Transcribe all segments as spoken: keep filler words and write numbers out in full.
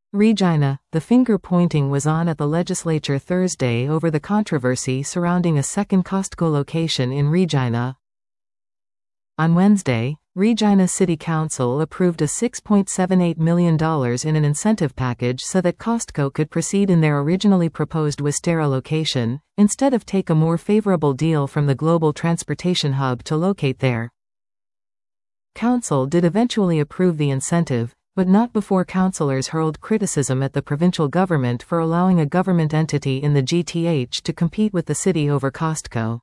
Regina, the finger-pointing was on at the legislature Thursday over the controversy surrounding a second Costco location in Regina. On Wednesday, Regina City Council approved a six point seven eight million dollars in an incentive package so that Costco could proceed in their originally proposed Westera location, instead of take a more favorable deal from the Global Transportation Hub to locate there. Council did eventually approve the incentive, but not before councillors hurled criticism at the provincial government for allowing a government entity in the G T H to compete with the city over Costco.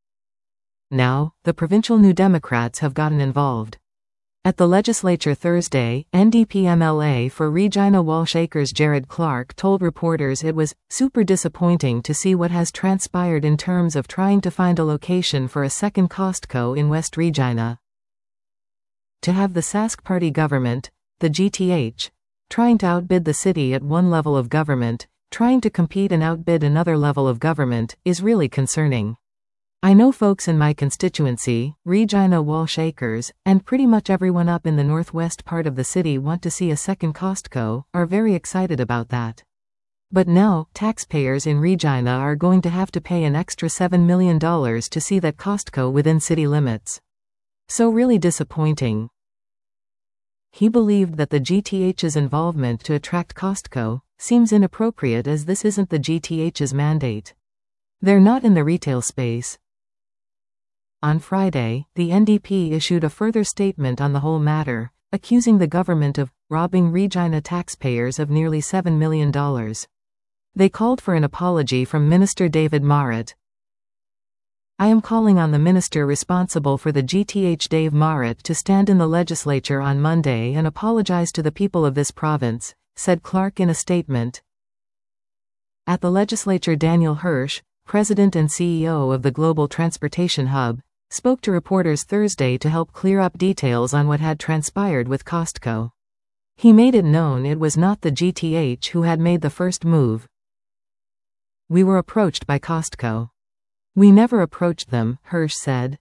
Now, the provincial New Democrats have gotten involved. At the legislature Thursday, N D P M L A for Regina Walsh Acres Jared Clark told reporters it was super disappointing to see what has transpired in terms of trying to find a location for a second Costco in West Regina. To have the Sask Party government, the G T H, trying to outbid the city at one level of government, trying to compete and outbid another level of government, is really concerning. I know folks in my constituency, Regina Walsh Acres, and pretty much everyone up in the northwest part of the city want to see a second Costco, are very excited about that. But now, taxpayers in Regina are going to have to pay an extra seven million dollars to see that Costco within city limits. So really disappointing. He believed that the G T H's involvement to attract Costco seems inappropriate as this isn't the G T H's mandate. They're not in the retail space. On Friday, the N D P issued a further statement on the whole matter, accusing the government of robbing Regina taxpayers of nearly seven million dollars. They called for an apology from Minister David Marit. I am calling on the minister responsible for the G T H, Dave Marit, to stand in the legislature on Monday and apologize to the people of this province, said Clark in a statement. At the legislature, Daniel Hirsch, president and C E O of the Global Transportation Hub, spoke to reporters Thursday to help clear up details on what had transpired with Costco. He made it known it was not the G T H who had made the first move. We were approached by Costco. We never approached them, Hirsch said.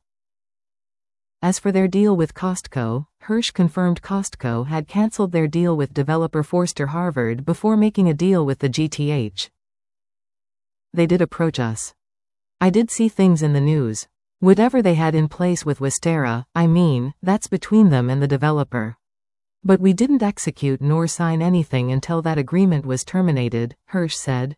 As for their deal with Costco, Hirsch confirmed Costco had cancelled their deal with developer Forster Harvard before making a deal with the G T H. They did approach us. I did see things in the news. Whatever they had in place with Westera, I mean, that's between them and the developer. But we didn't execute nor sign anything until that agreement was terminated, Hirsch said.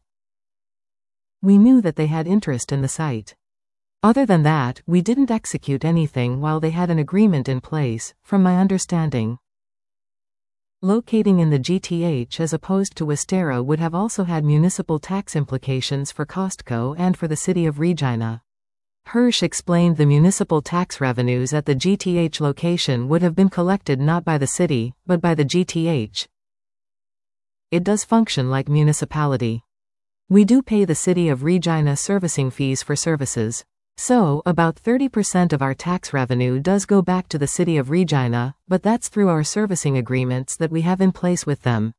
We knew that they had interest in the site. Other than that, we didn't execute anything while they had an agreement in place, from my understanding. Locating in the G T H as opposed to Westera would have also had municipal tax implications for Costco and for the city of Regina. Hirsch explained the municipal tax revenues at the G T H location would have been collected not by the city, but by the G T H. It does function like municipality. We do pay the city of Regina servicing fees for services. So, about thirty percent of our tax revenue does go back to the city of Regina, but that's through our servicing agreements that we have in place with them.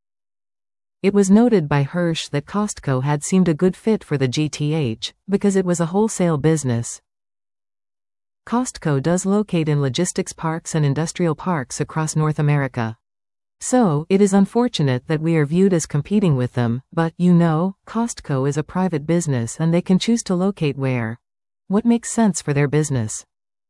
It was noted by Hirsch that Costco had seemed a good fit for the G T H, because it was a wholesale business. Costco does locate in logistics parks and industrial parks across North America. So, it is unfortunate that we are viewed as competing with them, but, you know, Costco is a private business and they can choose to locate where. What makes sense for their business.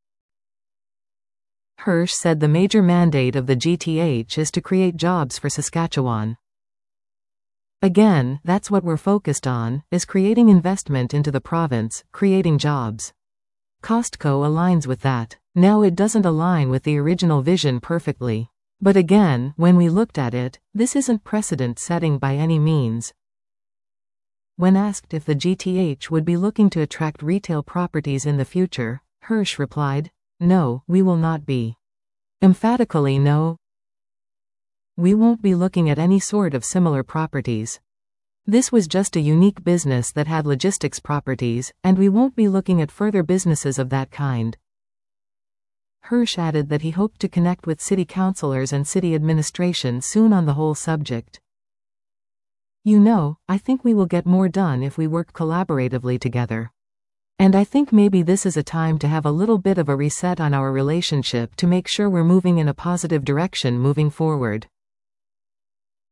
Hirsch said the major mandate of the G T H is to create jobs for Saskatchewan. Again, that's what we're focused on, is creating investment into the province, creating jobs. Costco aligns with that. Now it doesn't align with the original vision perfectly. But again, when we looked at it, this isn't precedent-setting by any means. When asked if the G T H would be looking to attract retail properties in the future, Hirsch replied, "No, we will not be. Emphatically no. We won't be looking at any sort of similar properties. This was just a unique business that had logistics properties, and we won't be looking at further businesses of that kind." Hirsch added that he hoped to connect with city councillors and city administration soon on the whole subject. You know, I think we will get more done if we work collaboratively together. And I think maybe this is a time to have a little bit of a reset on our relationship to make sure we're moving in a positive direction moving forward.